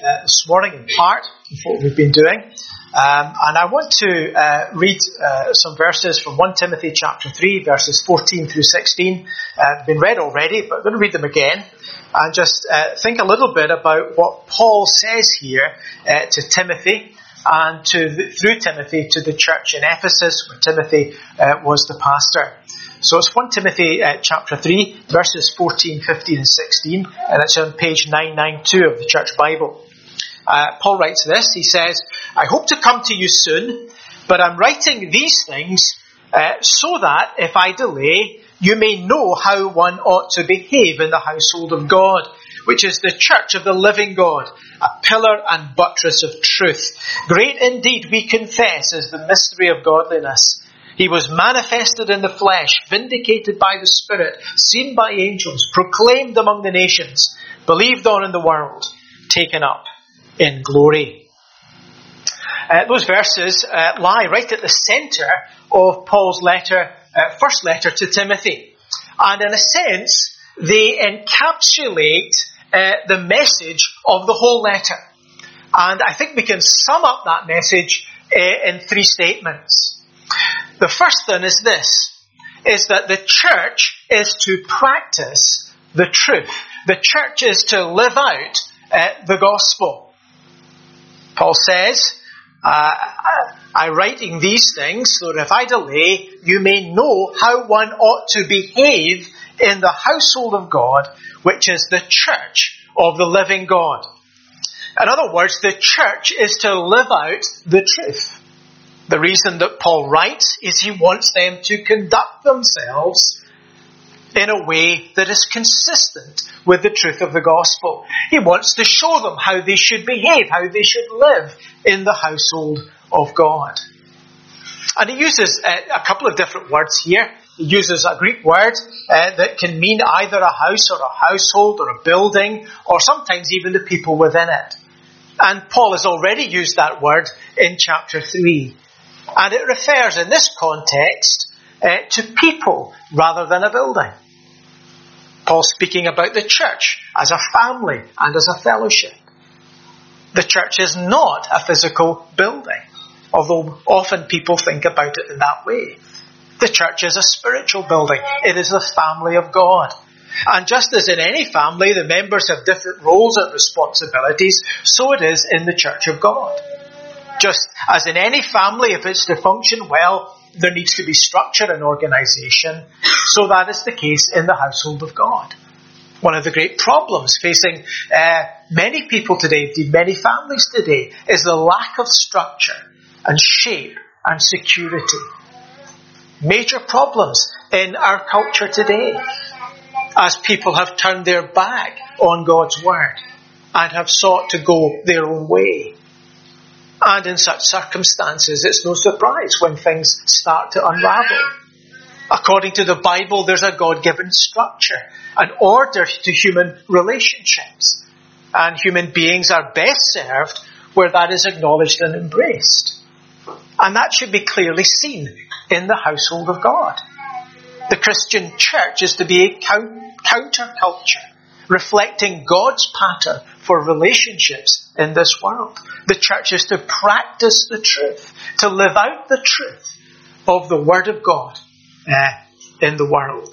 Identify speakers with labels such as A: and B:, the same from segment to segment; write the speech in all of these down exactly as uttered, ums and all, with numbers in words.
A: uh, this morning in part of what we've been doing. Um, and I want to uh, read uh, some verses from First Timothy chapter three, verses fourteen through sixteen. Uh, been read already, but I'm going to read them again and just uh, think a little bit about what Paul says here uh, to Timothy and to the, through Timothy to the church in Ephesus, where Timothy uh, was the pastor. So it's First Timothy uh, chapter three, verses fourteen, fifteen and sixteen, and it's on page nine ninety-two of the Church Bible. Uh, Paul writes this, he says, I hope to come to you soon, but I'm writing these things uh, so that if I delay, you may know how one ought to behave in the household of God, which is the church of the living God, a pillar and buttress of truth. Great indeed, we confess, is the mystery of godliness. He was manifested in the flesh, vindicated by the Spirit, seen by angels, proclaimed among the nations, believed on in the world, taken up in glory. Uh, those verses uh, lie right at the centre of Paul's letter, uh, first letter to Timothy. And in a sense, they encapsulate uh, the message of the whole letter. And I think we can sum up that message uh, in three statements. The first one is this, is that the church is to practice the truth. The church is to live out uh, the gospel. Paul says, uh, I'm writing these things so that if I delay, you may know how one ought to behave in the household of God, which is the church of the living God. In other words, the church is to live out the truth. The reason that Paul writes is he wants them to conduct themselves in a way that is consistent with the truth of the gospel. He wants to show them how they should behave, how they should live in the household of God. And he uses uh, a couple of different words here. He uses a Greek word uh, that can mean either a house or a household or a building, or sometimes even the people within it. And Paul has already used that word in chapter three. And it refers in this context uh, to people rather than a building. Paul's speaking about the church as a family and as a fellowship. The church is not a physical building, although often people think about it in that way. The church is a spiritual building. It is the family of God. And just as in any family, the members have different roles and responsibilities, so it is in the church of God. Just as in any family, if it's to function well, there needs to be structure and organisation. So that is the case in the household of God. One of the great problems facing uh, many people today, many families today, is the lack of structure and shape and security. Major problems in our culture today as people have turned their back on God's word and have sought to go their own way. And in such circumstances, it's no surprise when things start to unravel. According to the Bible, there's a God-given structure, an order to human relationships. And human beings are best served where that is acknowledged and embraced. And that should be clearly seen in the household of God. The Christian church is to be a counter-culture, reflecting God's pattern for relationships in this world. The church is to practice the truth, to live out the truth of the Word of God uh, in the world.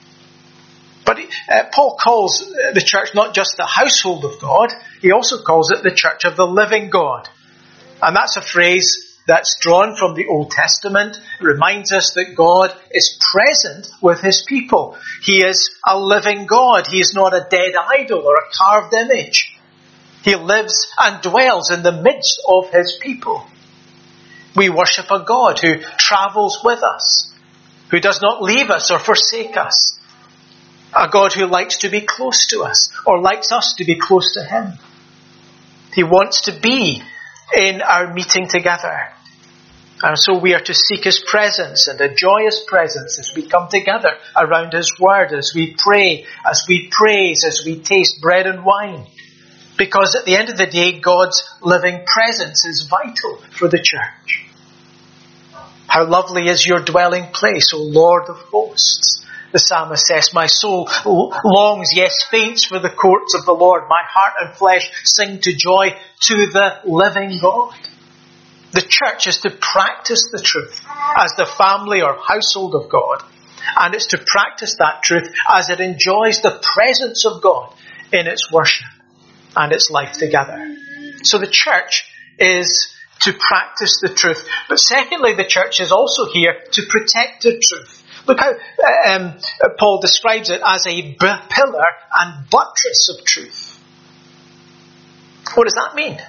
A: But uh, Paul calls the church not just the household of God, he also calls it the church of the living God. And that's a phrase that's drawn from the Old Testament. It reminds us that God is present with his people. He is a living God. He is not a dead idol or a carved image. He lives and dwells in the midst of his people. We worship a God who travels with us, who does not leave us or forsake us. A God who likes to be close to us or likes us to be close to him. He wants to be in our meeting together. And so we are to seek his presence and enjoy his presence as we come together around his word, as we pray, as we praise, as we taste bread and wine. Because at the end of the day, God's living presence is vital for the church. How lovely is your dwelling place, O Lord of hosts. The psalmist says, my soul longs, yes, faints for the courts of the Lord. My heart and flesh sing to joy to the living God. The church is to practice the truth as the family or household of God. And it's to practice that truth as it enjoys the presence of God in its worship and its life together. So the church is to practice the truth. But secondly, the church is also here to protect the truth. Look how um, Paul describes it as a b- pillar and buttress of truth. What does that mean?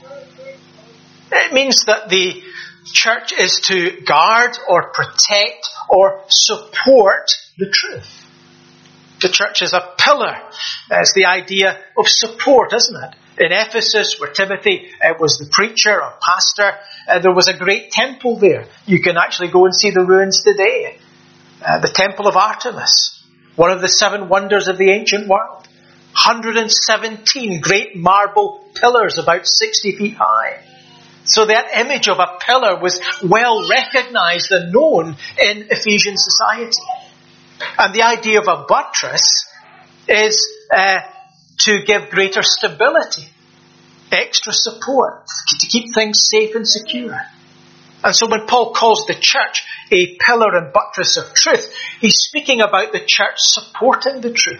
A: It means that the church is to guard or protect or support the truth. The church is a pillar. It's the idea of support, isn't it? In Ephesus, where Timothy uh, was the preacher or pastor, uh, there was a great temple there. You can actually go and see the ruins today. Uh, the Temple of Artemis, one of the seven wonders of the ancient world. one hundred seventeen great marble pillars about sixty feet high. So that image of a pillar was well recognized and known in Ephesian society. And the idea of a buttress is uh, to give greater stability, extra support, to keep things safe and secure. And so when Paul calls the church a pillar and buttress of truth, he's speaking about the church supporting the truth.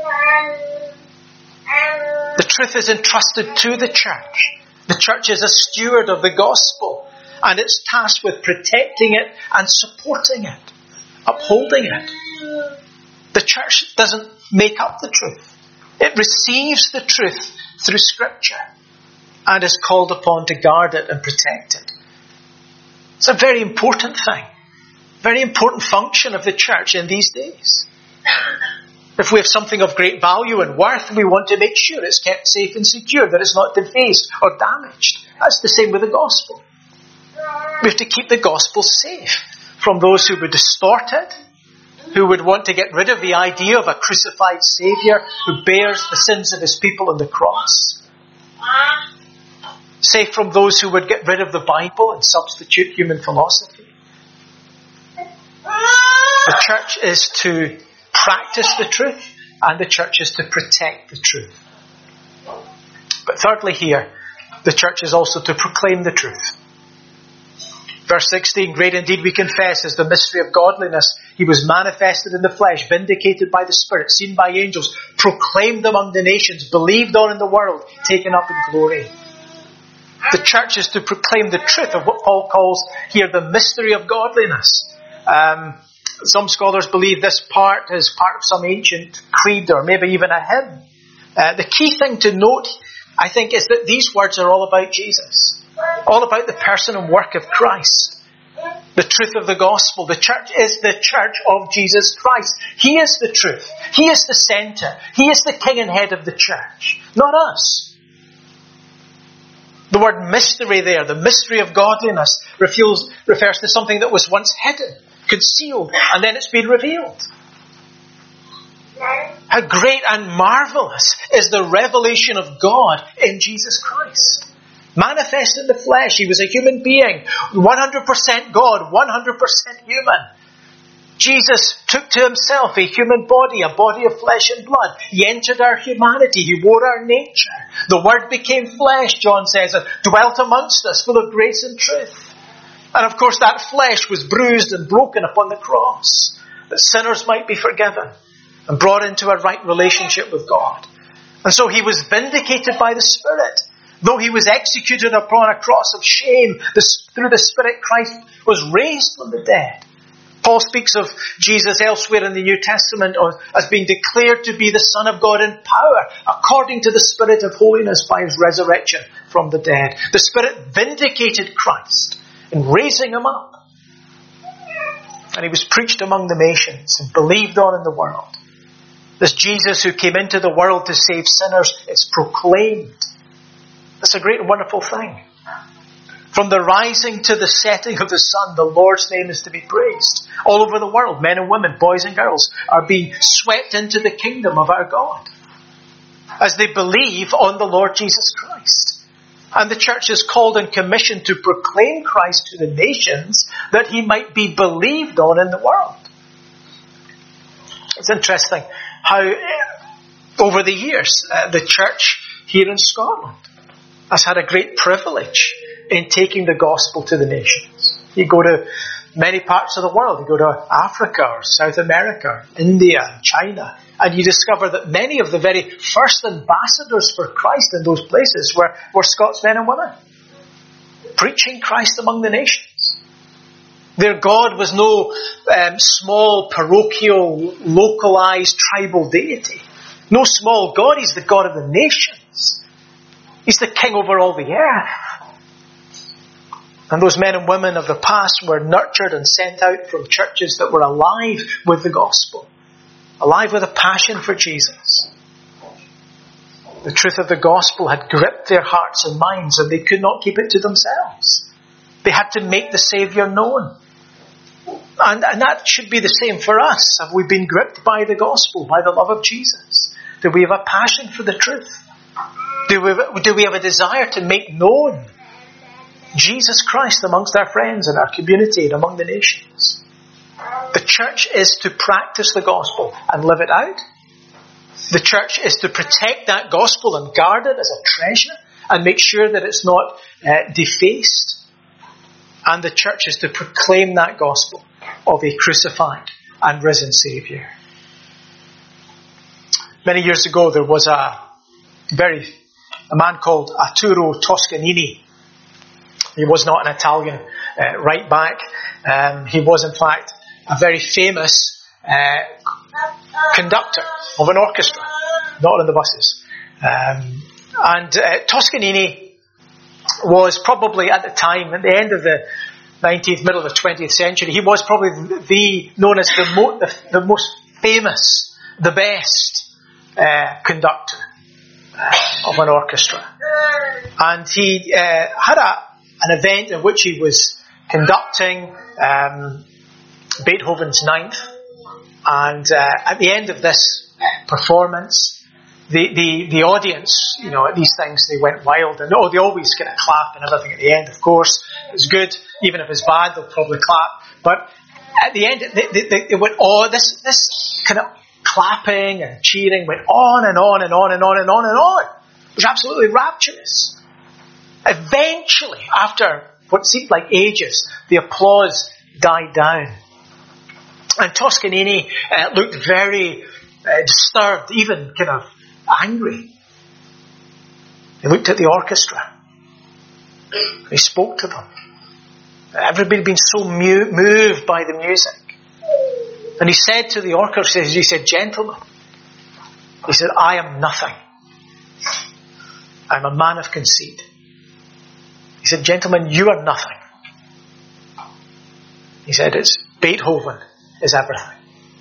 A: The truth is entrusted to the church. The church is a steward of the gospel, and it's tasked with protecting it and supporting it, upholding it. The church doesn't make up the truth. It receives the truth through Scripture and is called upon to guard it and protect it. It's a very important thing, very important function of the church in these days. If we have something of great value and worth, we want to make sure it's kept safe and secure, that it's not defaced or damaged. That's the same with the gospel. We have to keep the gospel safe from those who would distort it, who would want to get rid of the idea of a crucified Saviour who bears the sins of his people on the cross. Safe from those who would get rid of the Bible and substitute human philosophy. The church is to practice the truth, and the church is to protect the truth. But thirdly here, the church is also to proclaim the truth. Verse sixteen, great indeed we confess is the mystery of godliness. He was manifested in the flesh, vindicated by the Spirit, seen by angels, proclaimed among the nations, believed on in the world, taken up in glory. The church is to proclaim the truth of what Paul calls here the mystery of godliness. Um, some scholars believe this part is part of some ancient creed or maybe even a hymn. Uh, the key thing to note, I think, is that these words are all about Jesus. All about the person and work of Christ. The truth of the gospel. The church is the church of Jesus Christ. He is the truth. He is the centre. He is the king and head of the church. Not us. The word mystery there, the mystery of godliness, refers, refers to something that was once hidden, concealed, and then it's been revealed. How great and marvellous is the revelation of God in Jesus Christ. Manifest in the flesh, he was a human being, one hundred percent God, one hundred percent human. Jesus took to himself a human body, a body of flesh and blood. He entered our humanity. He wore our nature. The Word became flesh, John says, and dwelt amongst us, full of grace and truth. And of course that flesh was bruised and broken upon the cross, that sinners might be forgiven and brought into a right relationship with God. And so he was vindicated by the Spirit. Though he was executed upon a cross of shame, through the Spirit Christ was raised from the dead. Paul speaks of Jesus elsewhere in the New Testament as being declared to be the Son of God in power, according to the Spirit of holiness by his resurrection from the dead. The Spirit vindicated Christ in raising him up. And he was preached among the nations and believed on in the world. This Jesus who came into the world to save sinners is proclaimed. That's a great and wonderful thing. From the rising to the setting of the sun, the Lord's name is to be praised. All over the world, men and women, boys and girls, are being swept into the kingdom of our God as they believe on the Lord Jesus Christ. And the church is called and commissioned to proclaim Christ to the nations that he might be believed on in the world. It's interesting how uh, over the years uh, the church here in Scotland has had a great privilege in taking the gospel to the nations. You go to many parts of the world, you go to Africa or South America, or India and China, and you discover that many of the very first ambassadors for Christ in those places were, were Scots men and women, preaching Christ among the nations. Their God was no um, small, parochial, localized, tribal deity. No small God. He's the God of the nations. He's the king over all the earth. And those men and women of the past were nurtured and sent out from churches that were alive with the gospel, alive with a passion for Jesus. The truth of the gospel had gripped their hearts and minds, and they could not keep it to themselves. They had to make the Saviour known. And, and that should be the same for us. Have we been gripped by the gospel, by the love of Jesus? Do we have a passion for the truth? Do we, do we have a desire to make known Jesus Christ amongst our friends and our community and among the nations? The church is to practice the gospel and live it out. The church is to protect that gospel and guard it as a treasure and make sure that it's not uh, defaced. And the church is to proclaim that gospel of a crucified and risen Saviour. Many years ago there was a very a man called Arturo Toscanini. He was not an Italian uh, right back. Um, he was in fact a very famous uh, conductor of an orchestra, not on the buses. Um, and uh, Toscanini was probably at the time, at the end of the nineteenth, middle of the twentieth century, he was probably the known as the, mo- the, the most famous, the best uh, conductor uh, of an orchestra. And he uh, had a, an event in which he was conducting um, Beethoven's Ninth. And uh, at the end of this performance, the, the, the audience, you know, at these things, they went wild. And oh, they always kind of clap and everything at the end, of course. It's good. Even if it's bad, they'll probably clap. But at the end, they, they, they, they went, oh, this, this kind of clapping and cheering went on and on and on and on and on and on. It was absolutely rapturous. Eventually, after what seemed like ages, the applause died down. And Toscanini uh, looked very uh, disturbed, even kind of angry. He looked at the orchestra. He spoke to them. Everybody had been so mu- moved by the music. And he said to the orchestra, he said, "Gentlemen," he said, "I am nothing. I'm a man of conceit." He said, "Gentlemen, you are nothing." He said, "It's Beethoven is everything."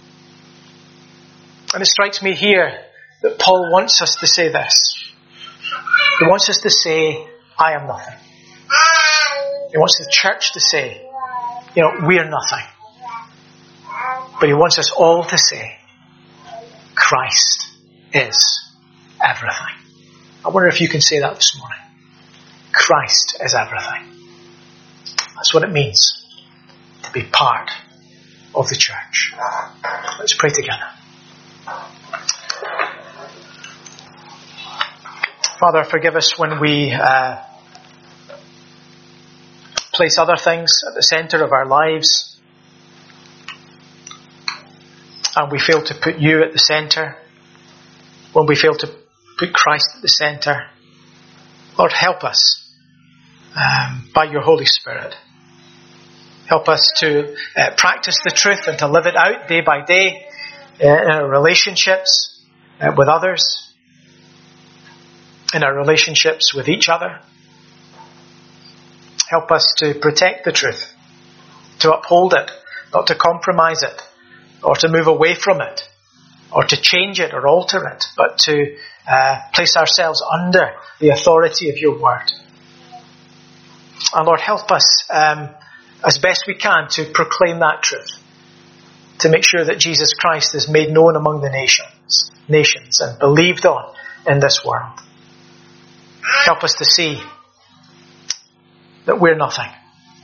A: And it strikes me here that Paul wants us to say this. He wants us to say, "I am nothing." He wants the church to say, you know, we are nothing. But he wants us all to say, Christ is everything. I wonder if you can say that this morning. Christ is everything. That's what it means to be part of the church. Let's pray together. Father, forgive us when we uh, place other things at the centre of our lives and we fail to put you at the centre, when we fail to put Christ at the centre. Lord, help us um, by your Holy Spirit. Help us to uh, practice the truth and to live it out day by day uh, in our relationships uh, with others, in our relationships with each other. Help us to protect the truth, to uphold it, not to compromise it, or to move away from it, or to change it or alter it, but to uh, place ourselves under the authority of your word. And Lord, help us um, as best we can to proclaim that truth, to make sure that Jesus Christ is made known among the nations, nations and believed on in this world. Help us to see that we're nothing,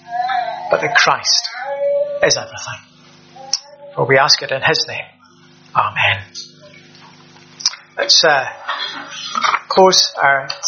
A: but that Christ is everything. For we ask it in his name. Amen. Let's uh, close our